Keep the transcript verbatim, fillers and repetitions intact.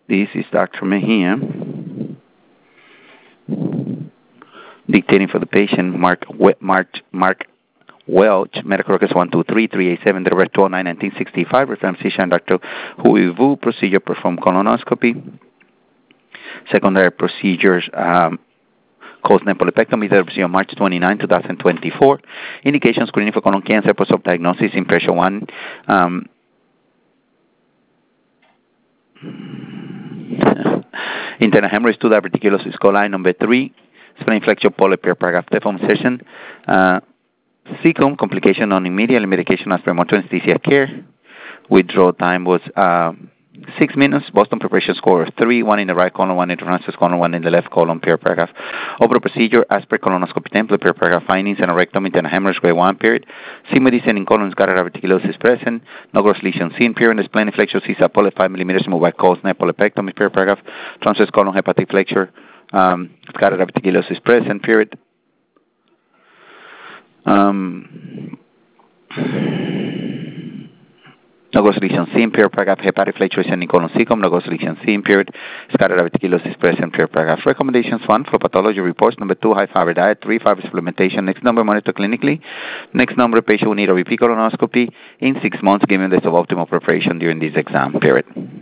This is Doctor Mejia, dictating for the patient, Mark We- Mark, Mark Welch, medical records one two three three eight seven, Direct twelve nine nineteen sixty-five, reference physician Doctor Hui Vu, procedure performed colonoscopy. Secondary procedures, um, Cosnet polypectomy, the procedure March twenty-ninth, twenty twenty-four. Indication screening for colon cancer, post-op diagnosis, impression one. Um, internal hemorrhage, two diverticulosis coli. Number three, spleen flexion polyp, paragraph deform session. Uh, C C O M, complication on immediate medication as premotor anesthesia care. Withdrawal time was uh, six minutes. Boston preparation score of three, one in the right colon, one in the transverse colon, one in the left colon, per paragraph. Overall procedure, as per colonoscopy template, per paragraph findings, and a rectum internal hemorrhage, grade one, period. Sigma descending colon, scatter diverticulosis present. No gross lesion seen, period. The spleen flexure, C S A polyp, five millimeters, moved by Cosnet polypectomy, per paragraph. Transverse colon, hepatic flexure, um, scatter diverticulosis present, period. Um, no gross lesion seen, period, paragraph. Hepatic flexure descending colon, C C O M, no gross lesion seen, period. Scatter diverticulosis present, period, paragraph. Recommendations: one, for pathology reports. Number two, high fiber diet. Three, fiber supplementation. Next number, monitor clinically. Next number, patient will need a repeat colonoscopy in six months, given the suboptimal preparation during this exam, period.